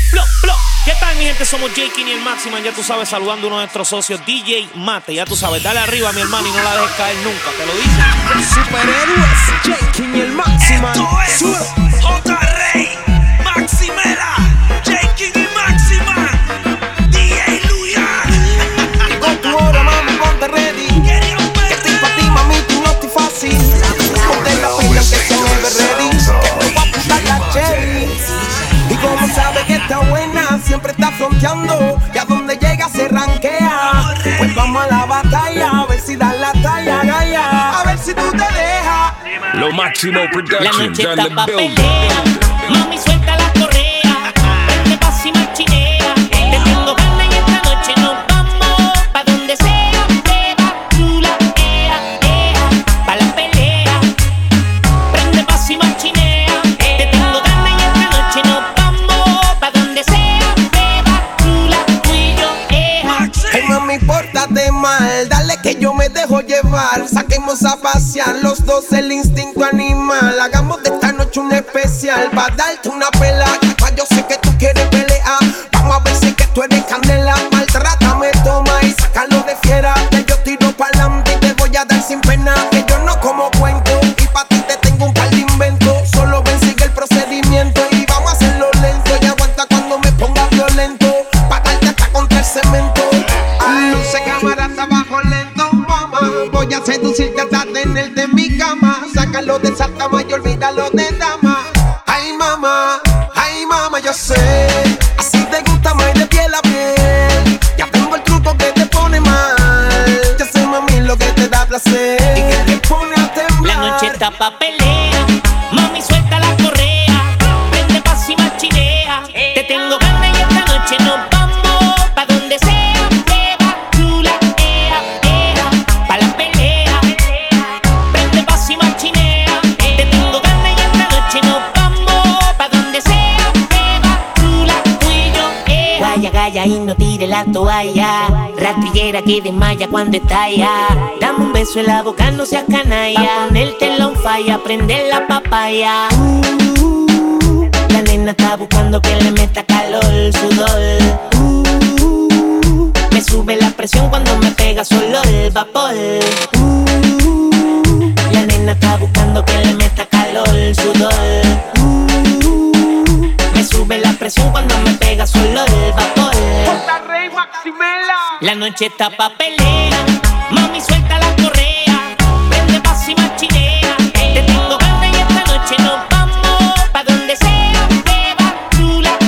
¿Qué tal, mi gente? Somos J.King y el Maximan. Ya tú sabes, saludando a uno de nuestros socios, DJ Mate. Ya tú sabes, dale arriba, mi hermano, y no la dejes caer nunca. Te lo dicen. Superhéroes, J.King y el Maximan. Esto es J. Rey, Maximela, J.King y Maximan, DJ Luyan. Con tu hora, mami, ponte ready. Que estoy pa' ti, mami, tú no estoy fácil. Ponte la pila que se mueve ready. Que te voy a apuntar la cherry. Y como sabe que está buena, siempre está fronteando. Y a donde llega se rankea. Pues vamos a la batalla, a ver si da la talla, gaya. A ver si tú te dejas. Lo Máximo La Production, noche dale está pa' build. pelea. Mami, suelta la correa. Prende paz y machinea. Te tengo ganas y esta noche nos vamos pa' donde sea. Te va chula, pa' la pelea. Prende paz y machinea. Te tengo ganas y esta noche nos vamos pa' donde sea. Te va chula, tú y yo, Ay, mami, pórtate mal, dale que yo me dejo llevar. Saquemos a pasear los dos el instinto animal. Hagamos de esta noche un especial pa' darte una pela. Yo sé que tú quieres pelear. Vamos a ver si es que tú eres candela. Maltrátame, toma y sácalo de fiera. Que yo tiro pa'lante y te voy a dar sin pena. Que yo no como cuento y pa' ti te tengo un par de inventos. Solo ven, sigue el procedimiento y vamos a hacerlo lento. Y aguanta cuando me ponga violento. Pa' darte hasta contra el cemento. Luce cámaras abajo lento, mamá. Voy a seducirte hasta tenerte en mi cama. Sácalo de esa cama y olvídalo de dama. Ay mamá, yo sé. Así te gusta más de piel a piel. Ya tengo el truco que te pone mal. Ya sé, mami, lo que te da placer y que te pone a temblar. la noche está pa' pelea. Mami, suelta la correa. Prende paz y machinea. Te tengo ganas y esta noche nos vamos pa' donde sea. Te va chula, pa' la pelea. Prende paz y machinea. Te tengo ganas y esta noche nos vamos pa' donde sea. Te va chula, tú y yo, Gaya, gaya y no tire la toalla. Rastrillera que desmaya cuando estalla. Dame un beso en la boca, no seas canalla. Pa' ponértela on fire, prender la papaya. La nena está buscando que le meta calor, sudor. Me sube la presión cuando me pega solo el vapor. La nena está buscando que le meta calor, sudor. Me sube la presión cuando me pega solo el vapor. J. Rey, Maximela. La noche está pa' pelea. Mami, suelta la correa. Prende paz y machinea. Te tengo ganas y esta noche nos vamos pa' donde sea. Te va chula,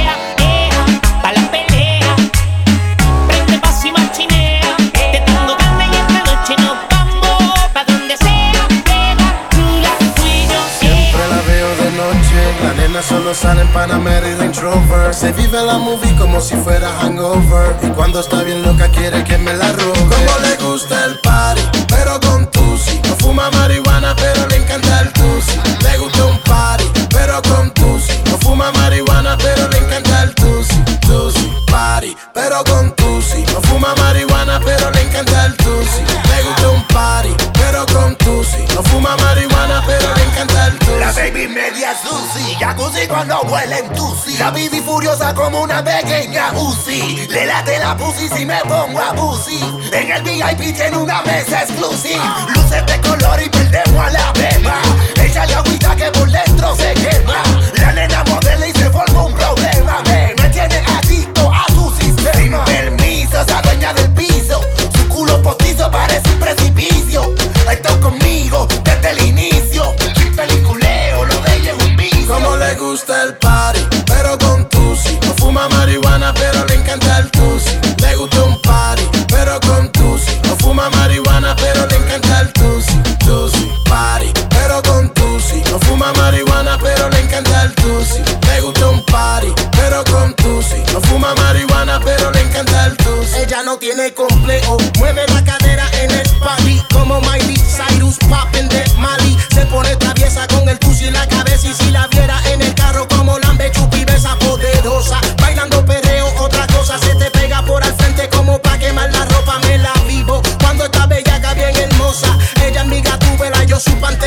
pa' la pelea. Prende paz y machinea. Te tengo ganas y esta noche nos vamos pa' donde sea. Te va chula, tú y yo, Siempre la veo de noche, la nena solo sale en Panamera y Range Rover. Se vive la movie como si fuera hangover. Y cuando está bien loca quiere que me la robe. Como le gusta el party, pero con tusi. No fuma marihuana, pero le encanta el tusi. Le gusta un party, pero con tusi. No fuma marihuana, pero le encanta el tusi. Tusi, party, pero con tusi. No fuma marihuana, pero le encanta el tusi. Le gusta un party, pero con tusi. No fuma marihuana, pero le encanta el tusi. La baby media sushi, jacuzzi cuando huele en tusi. La baby furiosa como una pequeña Uzi. Le late la pussy si me pongo a pussy. En el VIP tiene una mesa exclusiva. Luces de color y perdemos a la beba. Échale agüita que por dentro se quema. La nena modela y se forma un problema. Me tiene adicto a su sistema. Sin permiso, esa dueña del piso. Su culo postizo parece un precipicio. Está conmigo desde el inicio. Sin peliculeo, lo de ella es un vicio. Como le gusta el party, pero con tusi. No fuma marihuana, pero le encanta el tusi. Le gusta un party, pero con tusi. No fuma marihuana, pero le encanta el tusi. Tusi, party, pero con tusi. No fuma marihuana, pero le encanta el tusi. Le gusta un party, pero con tusi. No fuma marihuana, pero le encanta el tusi. Ella no tiene complejo, mueve la cadera en el party como Miley Cyrus, poppin' de Mali. Se pone traviesa con el tusi en la cabeza y si la viera en el carro como lambe chupi besa poderosa. Bailando perreo, otra cosa se te pega por al frente como pa' quemar la ropa. Me la vivo cuando está bellaca bien hermosa. Ella es mi gatúbela, yo su pantera.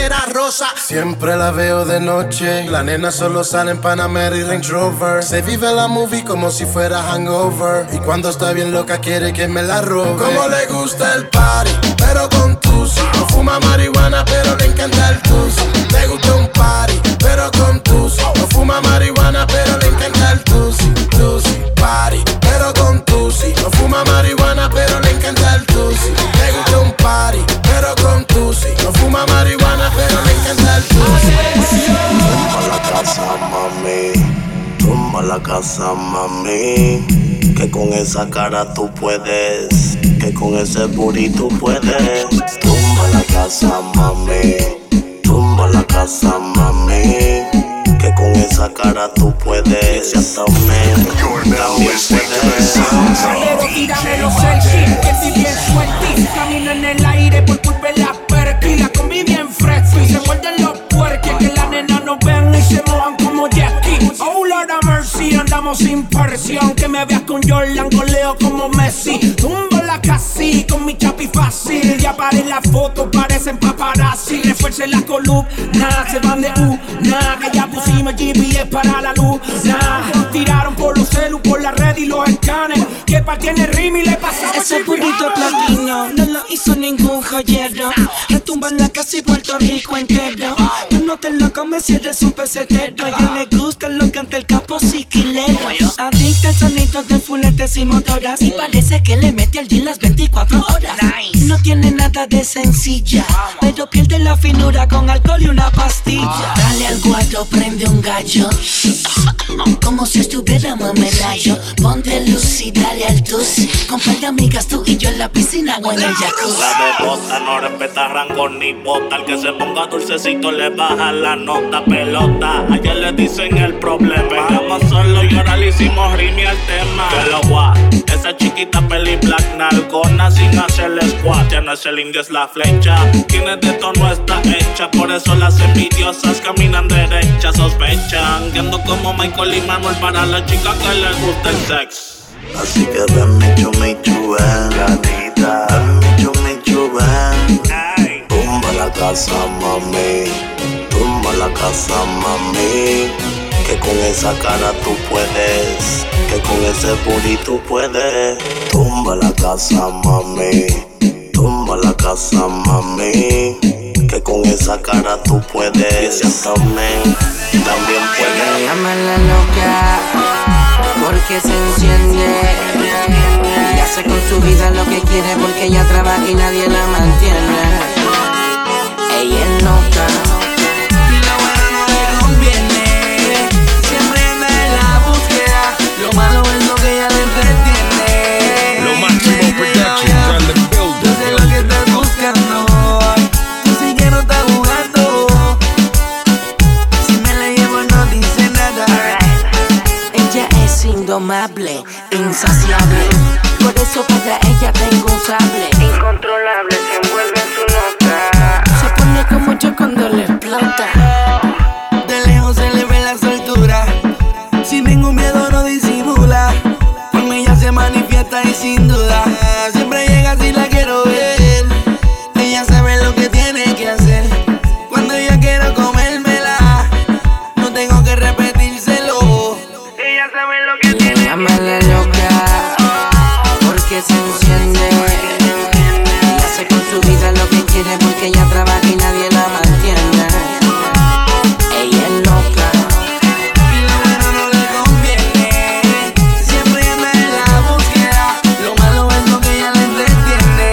pantera rosa. Siempre la veo de noche, la nena solo sale en Panamera y Range Rover. Se vive la movie como si fuera hangover, y cuando está bien loca quiere que me la robe. Como le gusta el party, pero con tusi. No fuma marihuana, pero le encanta el tusi. Le gusta un party, pero con tusi. No fuma marihuana, pero le encanta el tusi. Tusi, party, pero con tusi. No fuma marihuana, pero le encanta el tusi. Le gusta un party, pero con tusi. No fuma marihuana, pero le encanta el tusi. Tumba la casa, mami. Tumba la casa, mami. Que con esa cara tú puedes. Que con ese booty tú puedes. Tumba la casa, mami. Tumba la casa, mami. Que con esa cara tú puedes. Y hasta también puedes. Pero tírame los selfies, que si bien suelti. Camino en el aire por culpa de la perky. La combi bien fresca y se muerden los puerques. Que la nena no ven y se mojan como Jackie. Oh Lord of mercy, andamos sin presión. Que me veas con Jordan, goleo como Messi. Tumbo la casi con mi chapi fácil. Ya paré la foto, parecen paparazzi. Refuerce la columna, se van de una. Que ya pusimos GPS para la luz. Tiraron por los celu, por la red y los escanes. Que partieron el rim y le pasamos ese burrito platino no lo hizo ningún joyero. Retumba en la casa y Puerto Rico entero. Tú no te lo comes si eres un pesetero. Y a él le gusta lo que ante el capo siquilero. Adicta al sonido de fuletes y motoras. Y parece que le mete al gym las 24 horas. No tiene nada de sencilla, pero pierde la finura con alcohol y una pastilla. Dale al guayo, prende un gallo. Como si estuviéramos en Melayo. Ponte luz y dale al tusi. Con par de amigas tú y yo en la piscina o en el jacuzzi. La bebota no respeta rango ni bota. El que se ponga dulcecito le baja la nota. Pelota, ayer le dicen el problema. Vengamos solo y ahora le hicimos rimi al tema. Que lo guay, esa chiquita peli black nalgona sin hacerle squat. Ya no es el indio, es la flecha. Quien es de esto no está hecha. Por eso las envidiosas caminan derechas. Sospechan que ando como Michael y Manuel para las chicas que les gusta el sex. Así que ven mi chumichuben, gatita. Ven mi chumichuben. Tumba la casa, mami. Tumba la casa, mami. Que con esa cara tú puedes. Que con ese booty tú puedes. Tumba la casa, mami. Tumba la casa, mami. Que con esa cara tú puedes. Y hasta también puedes. Llámala loca, porque se enciende. Y hace con su vida lo que quiere, porque ella trabaja y nadie la mantiene. Ella es loca, y lo bueno no le conviene. Siempre anda en la búsqueda, lo malo es lo que ella le entretiene. Lo máximo Productions on the building. Yo sé lo que estás buscando, tú sí que no estás jugando. Si me la llevo no dice nada. Ella es indomable, insaciable. Por eso para ella tengo un sable. Incontrolable, se envuelve en su nota. Se pone como yo cuando le explota. De lejos se le ve la soltura. Sin ningún miedo no disimula. Con ella se manifiesta y sin duda siempre llega si la quiero ver. Ella sabe lo que tiene que hacer. Cuando yo quiero comérmela, no tengo que repetírselo. Ella sabe lo que tiene. Llámala loca, porque se enciende. Y hace con su vida lo que quiere, porque ella trabaja y nadie la mantiene. Ella es loca, y lo bueno no le conviene. Siempre anda en la búsqueda, lo malo es lo que ella le entretiene.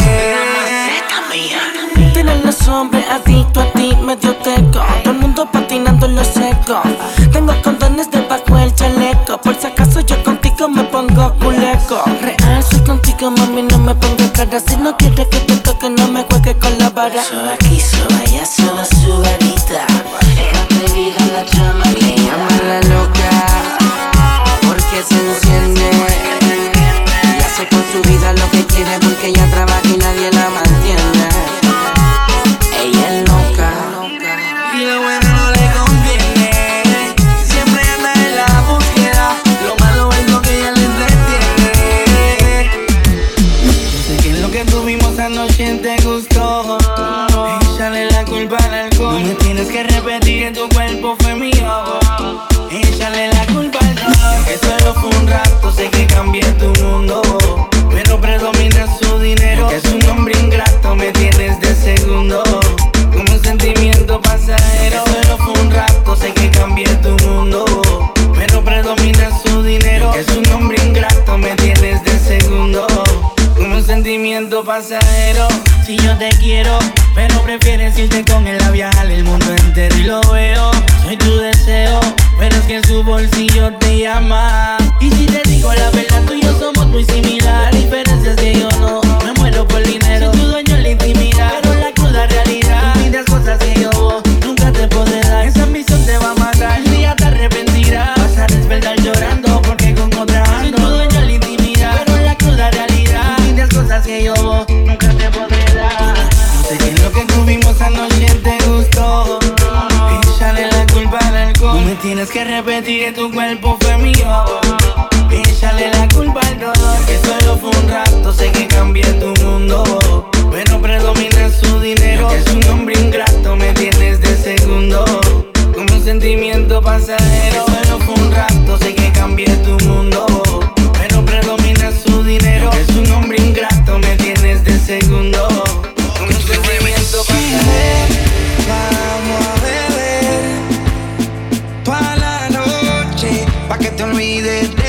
Tienen los hombres adictos a ti, medio teco. Todo el mundo patinando en lo seco. Tengo condones debajo del chaleco. Por si acaso yo contigo me pongo culeco. Real soy contigo, mami, no me pongo cara. Si no quieres que te toque, no me juegue con la vara. Soy aquí, soy allá, solo su varita. Es atrevida la chama, le llama la loca, porque se enciende. Y hace con su vida lo que quiere, porque ella trabaja y nadie la mantiene. Ella es loca, y lo bueno no le conviene. Siempre anda en la búsqueda, lo malo es lo que ella le entretiene. No sé qué es lo que tuvimos anoche. eres un hombre ingrato, me tienes de segundo, como un sentimiento pasajero. Si yo te quiero, pero prefieres irte con él a viajar el mundo entero y lo veo. Soy tu deseo, pero es que en su bolsillo te llama. Y si te digo la verdad, tú y yo somos muy similares. La diferencia es que yo no me muero por dinero. Soy tu dueño en la intimidad, pero la cruda realidad, tú pides cosas que yo nunca te podré dar. Esa ambición te va a matar, un día te arrepentirás. Vas a despertar llorando porque con otra ando. Soy tu dueño en la intimidad, pero la cruda realidad, tú pides cosas que yo nunca te podré dar. No sé qué es lo que tuvimos anoche te gustó. Échale la culpa al alcohol. No me tienes que repetir que tu cuerpo fue mío. Échale la culpa al dolor, que solo fue un rato, sé que cambié tu mundo, pero predomina su dinero. Que es un hombre ingrato, me tienes de segundo, como un sentimiento pasajero. Que solo fue un rato, sé que cambié tu mundo, pero predomina su dinero. Que es un hombre ingrato, me tienes de segundo, como un sentimiento pasajero. Vamos a beber toda la noche, pa' que te olvides de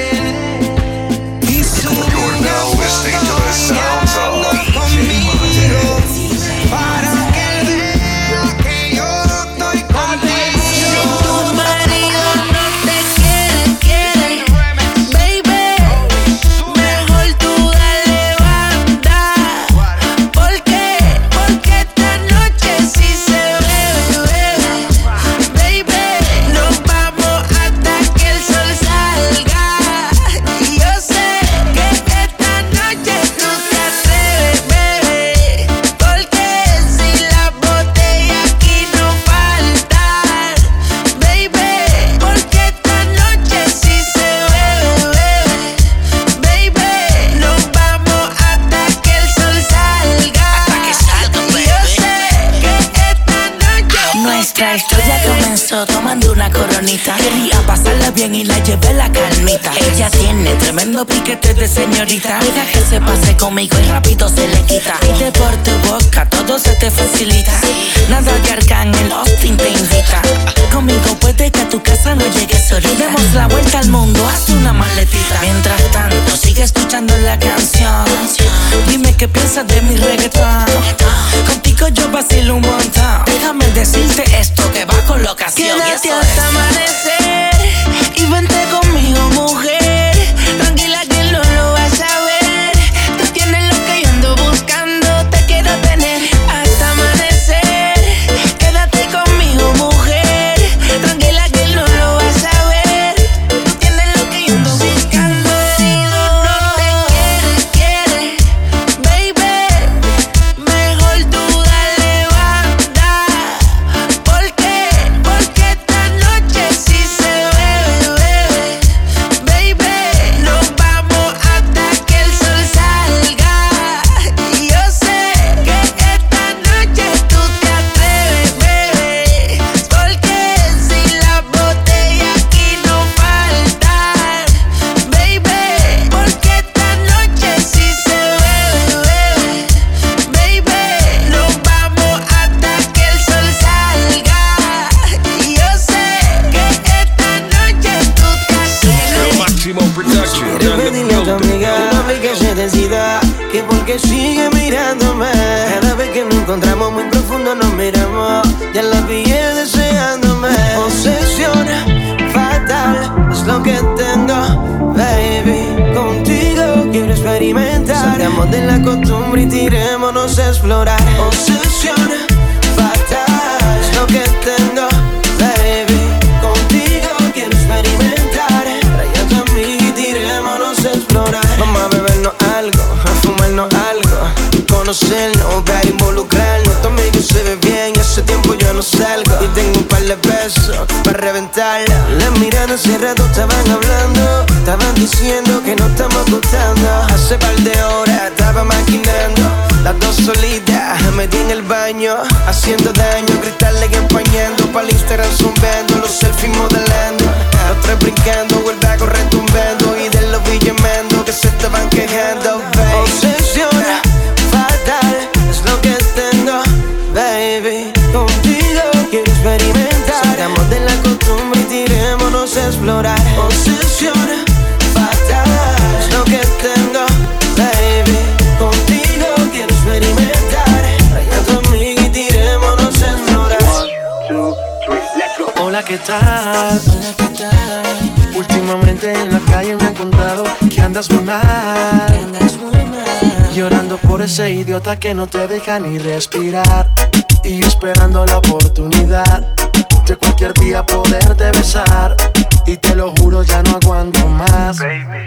tomando una coronita, quería pasarla bien y la llevé la calmita. Ella tiene tremendo piquete de señorita, deja que se pase conmigo y rápido se le quita. Pide por tu boca, todo se te facilita. Nada de Arcángel, Austin te invita. Conmigo puede que a tu casa no llegues solita. Demos la vuelta al mundo, haz una maletita. Mientras tanto, sigue escuchando la canción. Dime qué piensas de mi reggaetón. Contigo yo vacilo un montón. Déjame decirte esto que va con la ocasión. Quédate hasta amanecer y vente conmigo, mujer. Tranquila que no lo vas a ver. Tú tienes lo que yo ando buscando, te quiero tener hasta amanecer. Quédate conmigo, mujer. Tranquila que no lo vas a ver. Tú tienes lo que yo ando buscando. Si no te quiere, baby, mejor tú dale banda. ¿Por qué? Porque esta noche sí se bebe, baby. Nos vamos hasta que el sol salga. Y yo sé que esta noche tú te atreves, bebé. Porque si las botellas aquí no faltan, baby. Porque esta noche sí se bebe, baby. Nos vamos hasta que el sol salga. Y yo sé que esta noche tú te atreves. Máximo Production. Quiero pedirle a tu amiga que se decida, que porque sigue mirándome. Cada vez que nos encontramos muy profundo nos miramos. Ya la pillé deseándome. Obsesión fatal es lo que tengo, baby. Contigo quiero experimentar. Salgamos de la costumbre y tirémonos a explorar. Obsesión fatal es lo que tengo, baby. Contigo quiero experimentar. Tráete a mí y tirémonos a explorar. Vamos a bebernos algo, a fumarnos algo, conocernos, ver, involucrarnos. Tu amigo se ve bien y hace tiempo yo no salgo. Y tengo un par de besos para reventarla. Las miradas hace rato estaban hablando, estaban diciendo que no estamos gustando. Hace par de horas estaba maquinando, las dos solitas metí en el baño, haciendo daño, cristales y empañando. Para el Instagram zumbando, los selfies modelando, los tres brincando, vuelve a correr tumbando. Y de los villamendo que se estaban quejando, baby. Obsesión fatal es lo que tengo, baby. Contigo quiero experimentar. Salgamos de la costumbre y tirémonos a explorar. Obsesión Hola, ¿qué tal? Hola, ¿qué tal? Últimamente en la calle me he encontrado que andas muy mal. Llorando por ese idiota que no te deja ni respirar. Y yo esperando la oportunidad de cualquier día poderte besar. Y te lo juro, ya no aguanto más. Baby.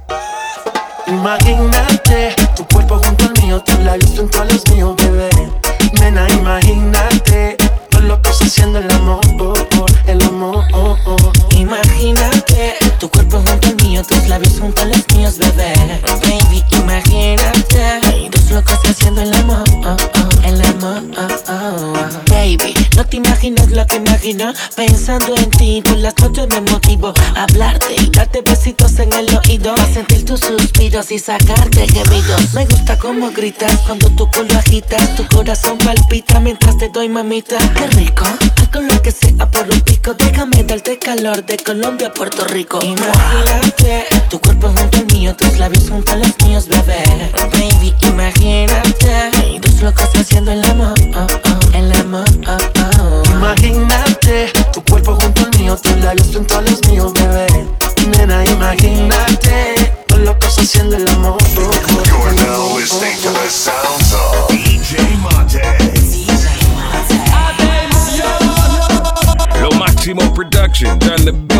Imagínate tu cuerpo junto al mío, tus labios junto a los míos, bebé. Nena, imagínate dos locos haciendo el amor, el amor. Imagínate tu cuerpo junto al mío, tus labios junto a los míos, bebé. Baby, imagínate dos locos haciendo el amor, el amor. Baby, no te imaginas lo que imagino pensando en ti. Por las noches me motivo a hablarte y darte besitos en el oído, a sentir tus suspiros y sacarte gemidos. Me gusta cómo gritas cuando tu culo agitas, tu corazón palpita mientras te doy, mamita. Qué rico, algo lo que sea por un pico. Déjame darte calor de Colombia a Puerto Rico. Imagínate tu cuerpo junto al mío, tus labios junto a los míos, bebé. Baby, imagínate dos locos haciendo el amor, el amor. Imagínate tu cuerpo junto al mío, tus labios junto a los míos, bebé. Nena, imagínate dos locos haciendo el amor. You're now listening to the sounds of DJ Montez. Lo Máximo Productions on the